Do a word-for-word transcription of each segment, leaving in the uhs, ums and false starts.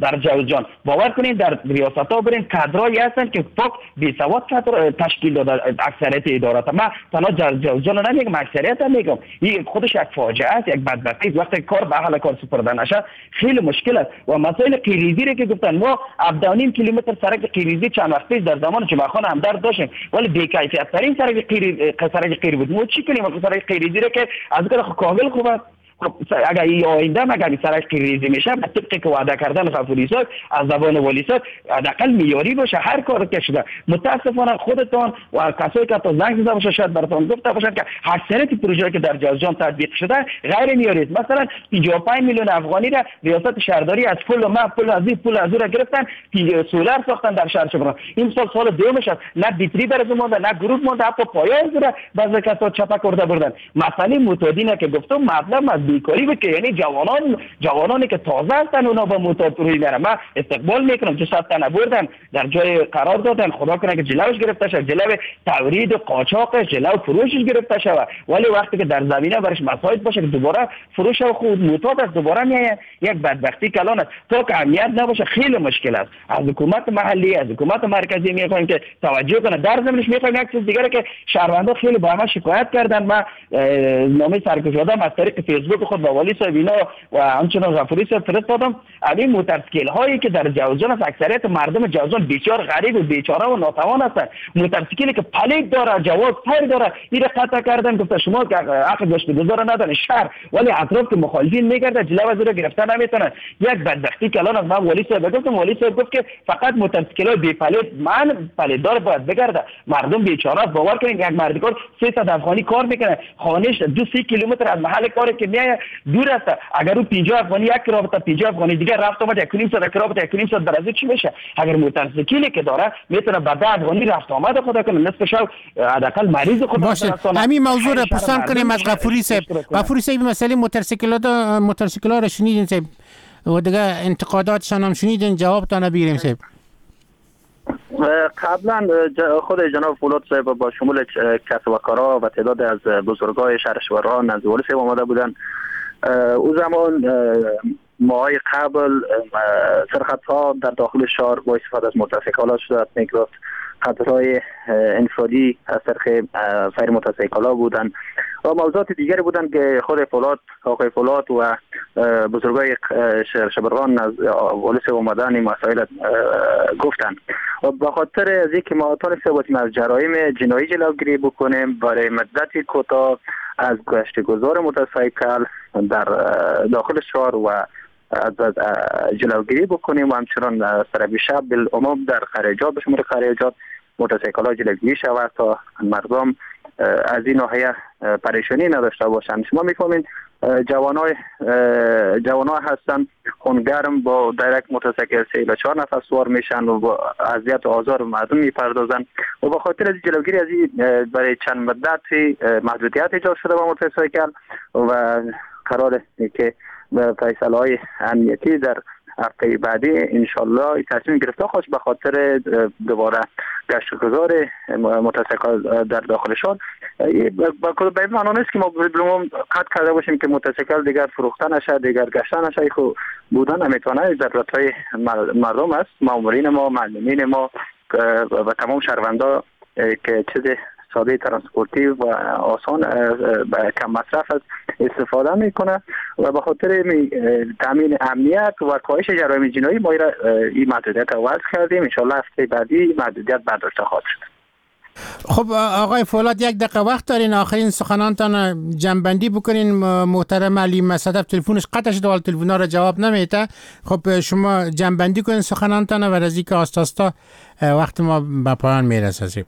در جوزجان باور کنین در ریاست‌ها برین کادرایی هستن که فقط بی سواد کادر تشکیل داده اکثریت ادارات. ما تنها جوزجان نمیگم، اکثریت هم میگم، این خودش یک فاجعه است، یک بدبختی. وقتی کار به اهل کار سپرده نشه خیلی مشکل است. و مسائل قیریزی رو که گفتن، ما هفده و نیم کیلومتر سرک قیریزی چند وقت پیش در زمان جمعه هم در داشتیم، ولی بی‌کیفیت ترین سرک قیریزی سرک قیریزی بود. ما چی کنیم سرک قیریزی رو که از کل کامل خوبه؟ اگر این آینده اگر این سرک قیریزی میشه به طبقی که وعده کردن غفوری صاحب از زبان ولی صاحب حداقل معیاری باشه، هر کار که شده. متاسفانه خودتان و کسایی که تا زنگ زده باشه شاید براتون گفته باشن که اکثریت پروژه‌ای که در جوزجان تطبیق شده غیر معیاری است. مثلا پنجاه و پنج میلیون افغانی را ریاست شهرداری از پل و ما پل از این پل از اون گرفتن، سولار ساختن در شهر شبرغان. این سال سال دومش است، نه بیتری در مونده، نه گروه مونده، حتی پایه زره بعضی کسا چپا کرده بردن. مسئله متادینه که گفتم مطلب بیکاری بود که یعنی جوانان جوانانی که تازه هستن اونا با معتاد روی میرن. من استقبال میکنم که صد تن بردن در جای قرار دادن، خدا کنه که جلوش گرفته شه، جلو تورید و قاچاقش، جلو فروشش گرفته شه. ولی وقتی که در زمینه برش مساعد باشه که دوباره فروش و خود معتاد از دوباره میاد، یک بدبختی کلان است. تا که امنیت نباشه خیلی مشکل است. از حکومت محلی، از حکومت مرکزی میخوایم که توجه کنه. در زمینش میخوایم یک چیز دیگه که شهروندان خیلی با ما شکایت کردن. من نامه سرکشادم از طریق فیسبوک خود با ولی صاحب اینا و همچنان غفوری صاحب فرستادم. این موتورسیکل هایی که در جوزجان است، اکثریت مردم جوزجان بیچار غریب و بیچاره و ناتوان هستند. موتورسیکلی که پلیت داره، جواز سیر داره، این قطع کردن. گفت شما که حق گشت گذار ندارن شهر، ولی اطراف که مخالفین میگرده جلو از رو گرفتن نمیتونن. یک بدبختی کلان از من ولی صاحب گفتم. ولی صاحب گفت که فقط موتورسیکل های بی پلیت من پلیت دار باید بگرده. مردم بیچاره باور کنین یک مردکار سیصد افغانی کار میکنه، خانهش دو سی کیلومتر از محل کاری که میای دور است. اگر او پنجاه افغانی یک رابطه پنجاه افغانی دیگه رفت آمد یک و نیم ساعت یک رابطه یک و نیم ساعت در از چی میشه؟ اگر موتورسیکلی که داره میتونه به ده افغانی رفت آمد خدا کنه نصف شب حداقل مریض خود باشه. همین موضوع را پرسان کنیم از غفوری صاحب. غفوری صاحب مسئله موتورسیکلات موتورسیکل‌ها را شنیدین صاحب و دیگه انتقاداتشان هم شنیدین، جواب تا نبیریم صاحب. قبلا خود جناب فولاد صاحب با شمول کسب و کارها و تعداد از بزرگای شهر شبرغان نزد ولی صاحب آمده بودن. او زمان ماهای قبل سرخطها در داخل شهر با استفاده از موتورسیکلات شده میگفت خطرهای انفرادی از طریق سایر موتورسیکلات بودن و موضوعات دیگری بودن که خود فولاد آقای فولاد و بزرگای شهر شبرغان از ولس اومدن این مسائل گفتن و به خاطر از اینکه ما تونستیم از جرایم جنایی جلوگیری بکنیم برای مدت کوتاه از گشتگذار موتورسیکل در داخل شهر و از جلوگیری بکنیم و همچنان سر شب بالعموم در خارجات به شمول خارجات موتورسیکل ها جلوگیری شود تا مردم از این ناحیه پریشانی نداشته باشند. شما میفهمین جوانای جوانای هستن خونگرم با درک موتورسیکل سه الی چهار نفر سوار میشن و با اذیت و آزار مردم میپردازن و به خاطر از جلوگیری از این برای چند مدت محدودیت ایجاد شده با موتورسیکل و قراره که فیصله های امنیتی در هفته بعدی انشالله تصمیم گرفته خواهد به خاطر دوباره گشتگذار موتورسیکل در داخل شهر. به این معنا نیست که ما بالعموم قطع کرده باشیم که موتورسیکل دیگر فروخته نشه، دیگر گشته نشه. خب بودن نمیتونه ضرورت های مردم است. مامورین ما، معلمین ما و تمام شهروندا که چیز ساده ترانسپورتی و آسان به کم مصرف است استفاده میکنه و به خاطر تامین امنیت و کاهش جرایم جنایی ما این محدودیت رو وضع کردیم. ان شاءالله هفته بعدی محدودیت برداشته خواهد شد. خب آقای فولاد یک دقیقه وقت دارین آخرین سخنانتان جنبندی بکنین. محترم علی مصدف تلفنش قطع شده و تلفن‌ها را جواب نمیده. خب شما جنبندی کنین سخنانتان و از اینکه آستاستا وقت ما به پایان میرسه.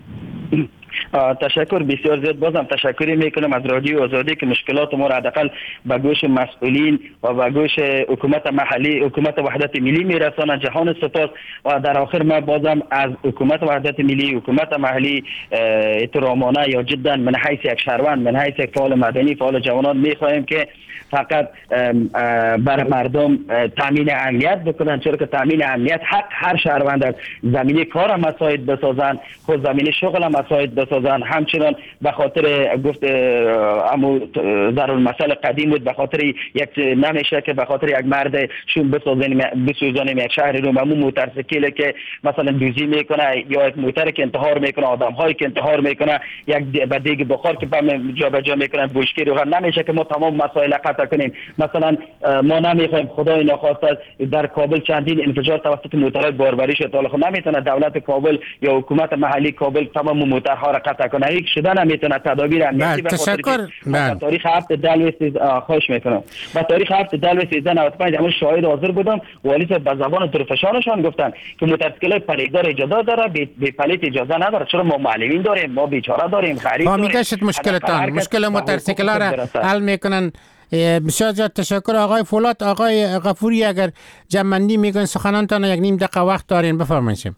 تشکر بسیار زیاد. بازم تشکری میکنم از رادیو آزادی که مشکلات ما را حداقل به گوش مسئولین و به گوش حکومت محلی، حکومت وحدت ملی میرسانند. جهان سپاس. و در آخر ما بازم از حکومت وحدت ملی، حکومت محلی احترامانه یا جدا من حیث یک شهروند، من حیث یک فعال مدنی، فعال جوانان میخواهیم که فقط بر مردم تامین امنیت بکنن، چرا که تامین امنیت حق هر شهروند است. زمینه کار هم مساعد بسازن، خود زمینه شغل هم مساعد بسازن میسازن. همچنان به خاطر گفت امو در المثل قدیم بود، به خاطر یک نمیشه که به خاطر یک مرد شون بسازن بسوزانیم یک شهر رو. امو موتورسیکل که مثلا دوزی میکنه یا یک موتر که انتحار میکنه، آدم هایی که انتحار میکنه، یک به دیگ بخار که بم جا به جا میکنن، بوشکی رو نمیشه که ما تمام مسائل قطع کنیم. مثلا ما نمیخوایم خدای نخواسته در کابل چندین انفجار توسط موترهای باربری شد، حالا خب نمیتونه دولت کابل یا حکومت محلی کابل تمام موترها را قطع کنه، هیچ شده نمیتونه تدابیر امنیتی. تشکر. به تاریخ هفت دلو خواهش میکنم به تاریخ هفت دلو سیزده نود و پنج همون شاهد حاضر بودم، والی صاحب به زبان درفشانشان گفتن که موتورسیکل پلیدار اجازه داره، بی پلیت اجازه نداره. چرا ما معلمین داریم، ما بیچاره داریم، غریب داریم. میگشت مشکلتان مشکل موتورسیکل را حل میکنن. بسیار زیاد تشکر آقای فولاد. آقای غفوری اگر جمع‌بندی میکنن سخنانتان یک نیم دقیقه وقت دارین، بفرمایید.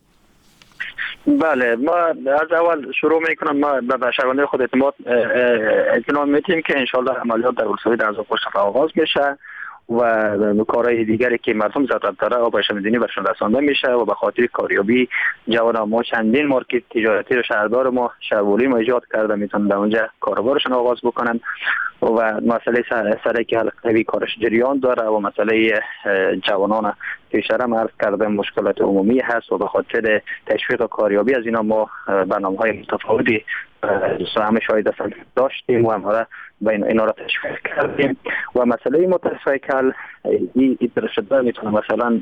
بله، ما از اول شروع میکنم. ما به شهروندان خود اعتماد اطمینان میدیم که انشالله عملیات در ولسوالی در پشت آغاز میشه و کارهای دیگری که مردم ضرورت داره آب شمدینی برشان رسانده میشه و به خاطر کاریابی جوانان ما چندین مارکت تجارتی رو شهردار ما شهرولی ما ایجاد کرده، میتونن در اونجا کاروبارشون آغاز بکنن و مسئله سره که حلقوی کارش جریان داره و مسئله جوانان پیشتر عرض کرده مشکلات عمومی هست و به خاطر تشویق و کاریابی از اینا ما برنامه‌های متفاوتی همه شاهد هستن داشتیم و همه بین اینا را تشویق کردیم و مسئله موتورسیکل این شده میتونه مثلا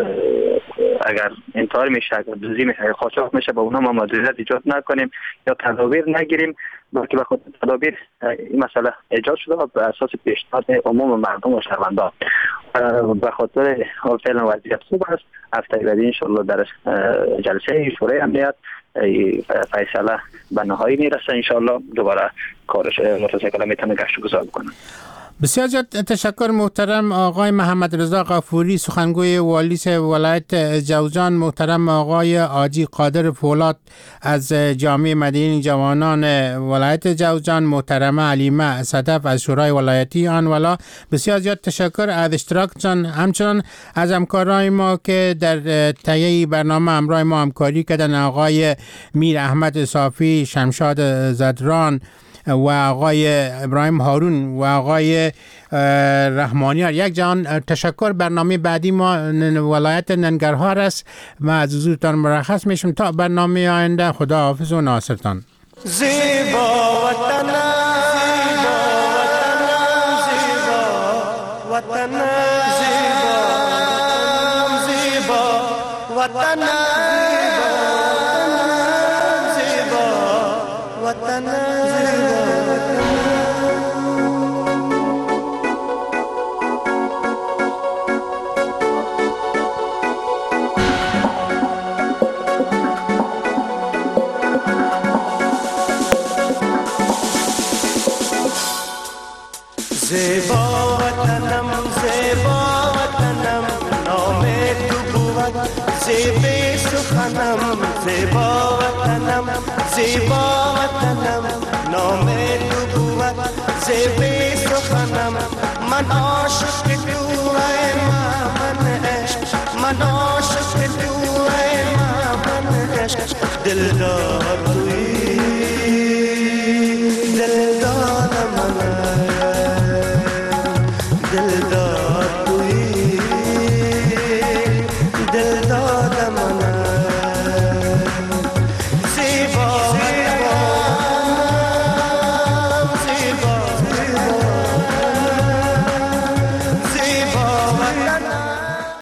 اگر انتحار میشه، اگر دوزی میشه، قاچاق میشه، با اونا ما مدیریت ایجاد نکنیم یا تدابیر نگیریم، بلکه به خاطر تدابیر این مسئله ایجاد شده و به اساس پیشنهاد عموم مردم و شهروندان به خاطر فعلا وضعیت خوب است. هفته بعدی انشالله در جلسه شورای امنیت فیصله به نهایی میرسه، انشالله دوباره کارش موتورسیکل میتونه گشت و گذار بکنه. بسیار زیاد تشکر محترم آقای محمد رضا غفوری، سخنگوی والی ولایت جوزجان، محترم آقای حاجی قادر فولاد از جامعه مدنی جوانان ولایت جوزجان، محترمه علیمه صدف از شورای ولایتی آنولا. بسیار زیاد تشکر از اشتراکتان، همچنان از همکارای ما که در تهیه برنامه همراه ما همکاری کردن، آقای میر احمد صافی، شمشاد زدران و آقای ابراهیم هارون و آقای رحمانیار. یک جان تشکر. برنامه بعدی ما ولایت ننگرهار است. ما از حضورتان مرخص میشم تا برنامه آینده. خدا حافظ و ناصرتان. زیبا وطن، زیبا وطن، زیبا وطن، زیبا وطن. زیبا وطنم، زیبا وطنم، نام تو بود زیبا سخنم. زیبا وطنم، زیبا وطنم، نام تو بود زیبا سخنم. من عاشق تو ای من عشق، من عاشق تو ای من عشق، دلدار